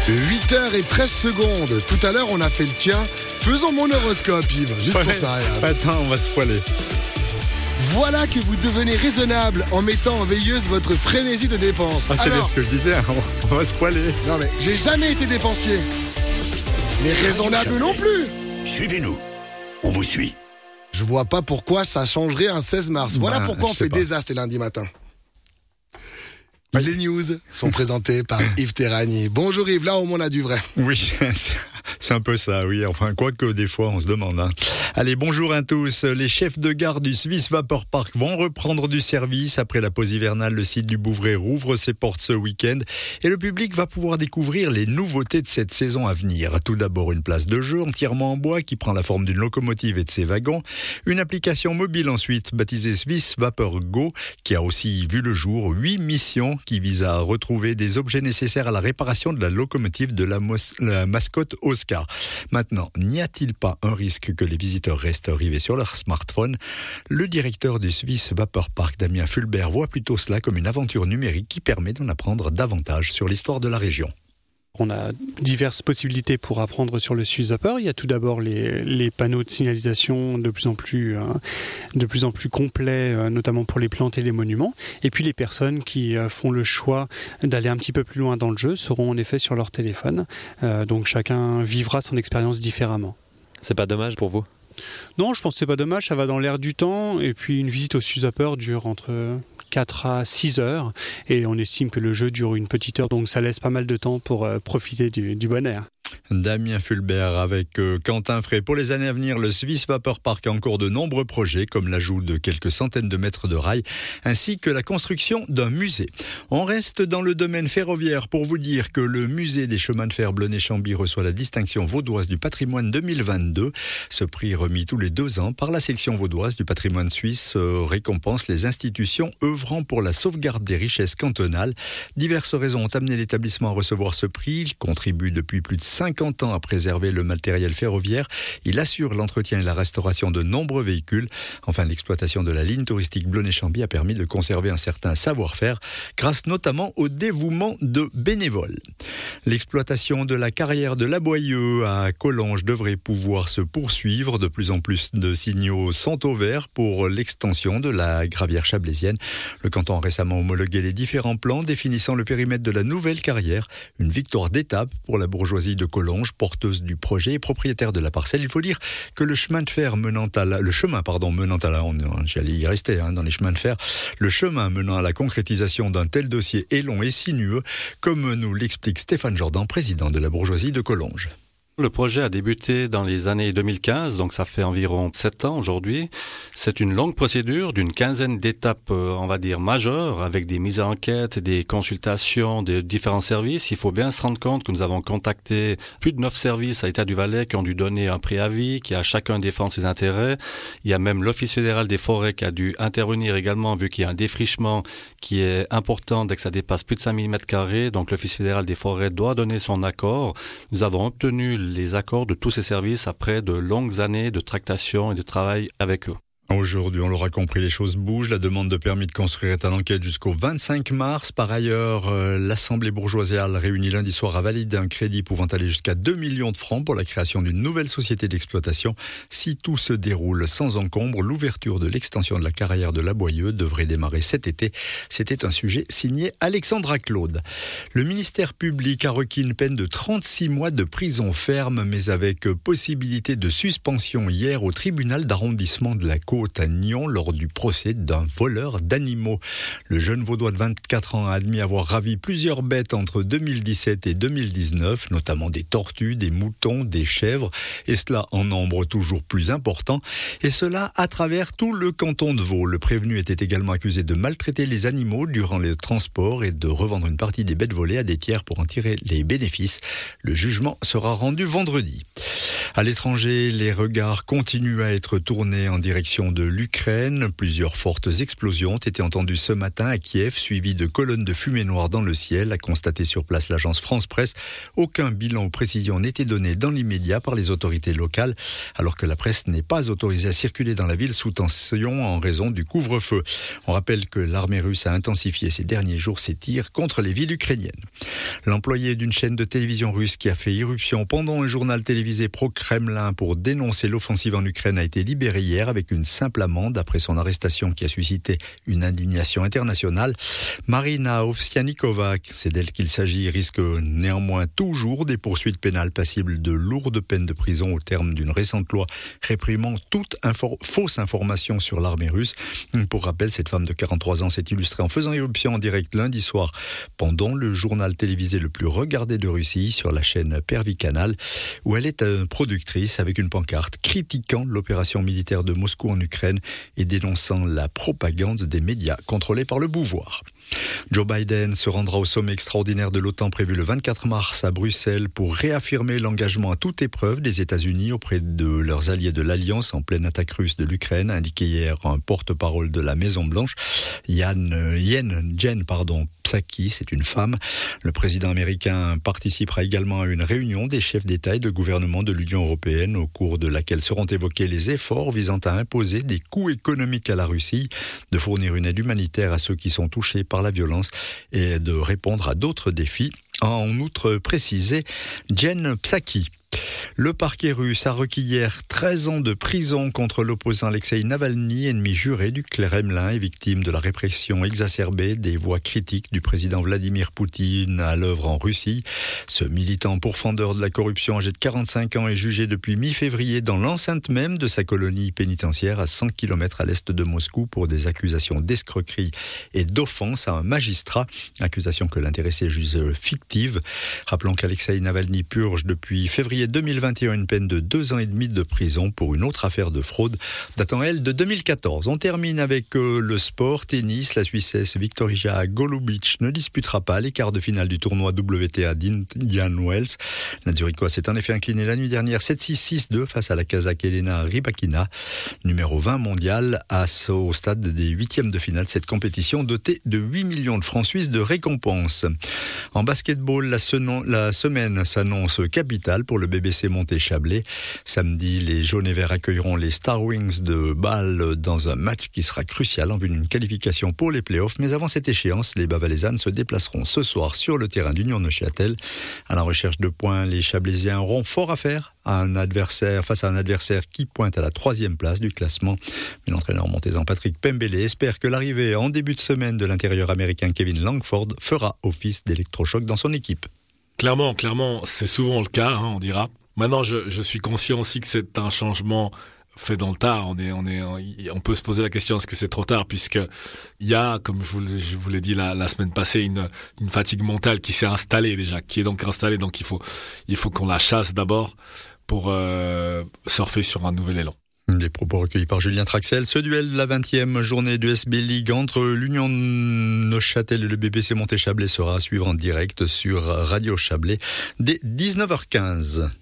8h13. Tout à l'heure, on a fait le tien. Faisons mon horoscope, Yves. Juste pour ça. Attends, on va se poiler. Voilà que vous devenez raisonnable en mettant en veilleuse votre frénésie de dépenses. C'est bien ce que je disais, on va se poiler. Non mais, j'ai jamais été dépensier. Mais raisonnable non plus. Suivez-nous, on vous suit. Je vois pas pourquoi ça changerait un 16 mars. Voilà pourquoi on fait des astres les lundis matins. Les news sont présentées par Yves Terragni. Bonjour Yves, là au moins on a du vrai. Oui, c'est un peu ça, oui. Enfin, quoique des fois on se demande. Allez, bonjour à tous. Les chefs de gare du Swiss Vapor Park vont reprendre du service. Après la pause hivernale, le site du Bouvray rouvre ses portes ce week-end. Et le public va pouvoir découvrir les nouveautés de cette saison à venir. Tout d'abord, une place de jeu entièrement en bois qui prend la forme d'une locomotive et de ses wagons. Une application mobile ensuite, baptisée Swiss Vapor Go, qui a aussi vu le jour. 8 missions qui vise à retrouver des objets nécessaires à la réparation de la locomotive de la mascotte Oscar. Maintenant, n'y a-t-il pas un risque que les visiteurs restent rivés sur leur smartphone ? Le directeur du Swiss Vapor Park, Damien Fulbert, voit plutôt cela comme une aventure numérique qui permet d'en apprendre davantage sur l'histoire de la région. On a diverses possibilités pour apprendre sur le Swiss Vapor. Il y a tout d'abord les panneaux de signalisation de plus en plus complets, notamment pour les plantes et les monuments. Et puis les personnes qui font le choix d'aller un petit peu plus loin dans le jeu seront en effet sur leur téléphone. Donc chacun vivra son expérience différemment. C'est pas dommage pour vous ? Non, je pense que c'est pas dommage, ça va dans l'air du temps. Et puis une visite au Swiss Vapor dure entre 4 à 6 heures. Et on estime que le jeu dure une petite heure, donc ça laisse pas mal de temps pour profiter du bon air. Damien Fulbert avec Quentin Frey. Pour les années à venir, le Swiss Vapor Park a encore de nombreux projets, comme l'ajout de quelques centaines de mètres de rails, ainsi que la construction d'un musée. On reste dans le domaine ferroviaire pour vous dire que le musée des chemins de fer Blonay-Chambly reçoit la distinction vaudoise du patrimoine 2022. Ce prix remis tous les 2 ans par la section vaudoise du patrimoine suisse récompense les institutions œuvrant pour la sauvegarde des richesses cantonales. Diverses raisons ont amené l'établissement à recevoir ce prix. Il contribue depuis plus de 50 ans à préserver le matériel ferroviaire. Il assure l'entretien et la restauration de nombreux véhicules. Enfin, l'exploitation de la ligne touristique Blonay-Chambly a permis de conserver un certain savoir-faire grâce notamment au dévouement de bénévoles. L'exploitation de la carrière de l'Aboyeux à Collonges devrait pouvoir se poursuivre. De plus en plus de signaux sont au vert pour l'extension de la gravière chablaisienne. Le canton a récemment homologué les différents plans définissant le périmètre de la nouvelle carrière. Une victoire d'étape pour la bourgeoisie de Collonges, porteuse du projet et propriétaire de la parcelle. Il faut dire que le chemin menant à la, j'allais y rester dans les chemins de fer, le chemin menant à la concrétisation d'un tel dossier est long et sinueux, comme nous l'explique Stéphane Jordan, président de la bourgeoisie de Collonges. Le projet a débuté dans les années 2015, donc ça fait environ 7 ans aujourd'hui. C'est une longue procédure d'une quinzaine d'étapes, on va dire, majeures, avec des mises en enquête, des consultations de différents services. Il faut bien se rendre compte que nous avons contacté plus de 9 services à État-du-Valais qui ont dû donner un préavis, qui a chacun défend ses intérêts. Il y a même l'Office fédéral des forêts qui a dû intervenir également, vu qu'il y a un défrichement qui est important dès que ça dépasse plus de 5000 m². Donc l'Office fédéral des forêts doit donner son accord. Nous avons obtenu les accords de tous ces services après de longues années de tractation et de travail avec eux. Aujourd'hui, on l'aura compris, les choses bougent. La demande de permis de construire est en enquête jusqu'au 25 mars. Par ailleurs, l'Assemblée bourgeoisiale réunie lundi soir a validé un crédit pouvant aller jusqu'à 2 millions de francs pour la création d'une nouvelle société d'exploitation. Si tout se déroule sans encombre, l'ouverture de l'extension de la carrière de l'Aboyeux devrait démarrer cet été. C'était un sujet signé Alexandra Claude. Le ministère public a requis une peine de 36 mois de prison ferme, mais avec possibilité de suspension hier au tribunal d'arrondissement de la Côte à Nyon lors du procès d'un voleur d'animaux. Le jeune vaudois de 24 ans a admis avoir ravi plusieurs bêtes entre 2017 et 2019, notamment des tortues, des moutons, des chèvres, et cela en nombre toujours plus important, et cela à travers tout le canton de Vaud. Le prévenu était également accusé de maltraiter les animaux durant les transports et de revendre une partie des bêtes volées à des tiers pour en tirer les bénéfices. Le jugement sera rendu vendredi. À l'étranger, les regards continuent à être tournés en direction de l'Ukraine. Plusieurs fortes explosions ont été entendues ce matin à Kiev, suivies de colonnes de fumée noire dans le ciel, a constaté sur place l'agence France Presse. Aucun bilan ou précision n'était donné dans l'immédiat par les autorités locales, alors que la presse n'est pas autorisée à circuler dans la ville sous tension en raison du couvre-feu. On rappelle que l'armée russe a intensifié ces derniers jours ses tirs contre les villes ukrainiennes. L'employé d'une chaîne de télévision russe qui a fait irruption pendant un journal télévisé pro-Kremlin pour dénoncer l'offensive en Ukraine a été libéré hier avec une simple amende après son arrestation qui a suscité une indignation internationale. Marina Ovsianikova, c'est d'elle qu'il s'agit, risque néanmoins toujours des poursuites pénales passibles de lourdes peines de prison au terme d'une récente loi réprimant toute fausse information sur l'armée russe. Pour rappel, cette femme de 43 ans s'est illustrée en faisant irruption en direct lundi soir pendant le journal télévisé le plus regardé de Russie sur la chaîne Pervy Canal, où elle est productrice avec une pancarte critiquant l'opération militaire de Moscou en Ukraine et dénonçant la propagande des médias contrôlés par le pouvoir. Joe Biden se rendra au sommet extraordinaire de l'OTAN prévu le 24 mars à Bruxelles pour réaffirmer l'engagement à toute épreuve des États-Unis auprès de leurs alliés de l'Alliance en pleine attaque russe de l'Ukraine, a indiqué hier un porte-parole de la Maison-Blanche, Jen Psaki, c'est une femme. Le président américain participera également à une réunion des chefs d'État et de gouvernement de l'Union européenne au cours de laquelle seront évoqués les efforts visant à imposer des coûts économiques à la Russie, de fournir une aide humanitaire à ceux qui sont touchés par la violence et de répondre à d'autres défis, a en outre précisé Jen Psaki. Le parquet russe a requis hier 13 ans de prison contre l'opposant Alexei Navalny, ennemi juré du Kremlin et victime de la répression exacerbée des voix critiques du président Vladimir Poutine à l'œuvre en Russie. Ce militant pourfendeur de la corruption âgé de 45 ans est jugé depuis mi-février dans l'enceinte même de sa colonie pénitentiaire à 100 km à l'est de Moscou pour des accusations d'escroquerie et d'offense à un magistrat, accusation que l'intéressé juge fictive. Rappelons qu'Alexei Navalny purge depuis février 2021 une peine de 2 ans et demi de prison pour une autre affaire de fraude datant, elle, de 2014. On termine avec le sport, tennis. La Suissesse Victoria Golubic ne disputera pas les quarts de finale du tournoi WTA d'Indian Wells. La Zurichoise s'est en effet inclinée la nuit dernière 7-6, 6-2 face à la Kazakh Elena Rybakina, numéro 20 mondial, au stade des huitièmes de finale. Cette compétition dotée de 8 millions de francs suisses de récompenses. En basketball, la semaine s'annonce capitale pour le BBC Monté-Chablais. Samedi, les jaunes et verts accueilleront les Star Wings de Bâle dans un match qui sera crucial en vue d'une qualification pour les playoffs. Mais avant cette échéance, les Bas-Valaisannes se déplaceront ce soir sur le terrain d'Union Neuchâtel. À la recherche de points, les Chablaisiens auront fort à faire face à un adversaire qui pointe à la 3e place du classement. Mais l'entraîneur montaisan Patrick Pembele espère que l'arrivée en début de semaine de l'intérieur américain Kevin Langford fera office d'électrochoc dans son équipe. Clairement, c'est souvent le cas, on dira. Maintenant, je suis conscient aussi que c'est un changement fait dans le tard. On peut se poser la question, est-ce que c'est trop tard, puisque il y a, comme je vous l'ai dit la semaine passée, une fatigue mentale qui s'est installée déjà, donc il faut qu'on la chasse d'abord pour surfer sur un nouvel élan. Des propos recueillis par Julien Traxel. Ce duel de la 20e journée de SB League entre l'Union Neuchâtel et le BBC Monté-Chablais sera à suivre en direct sur Radio Chablais dès 19h15.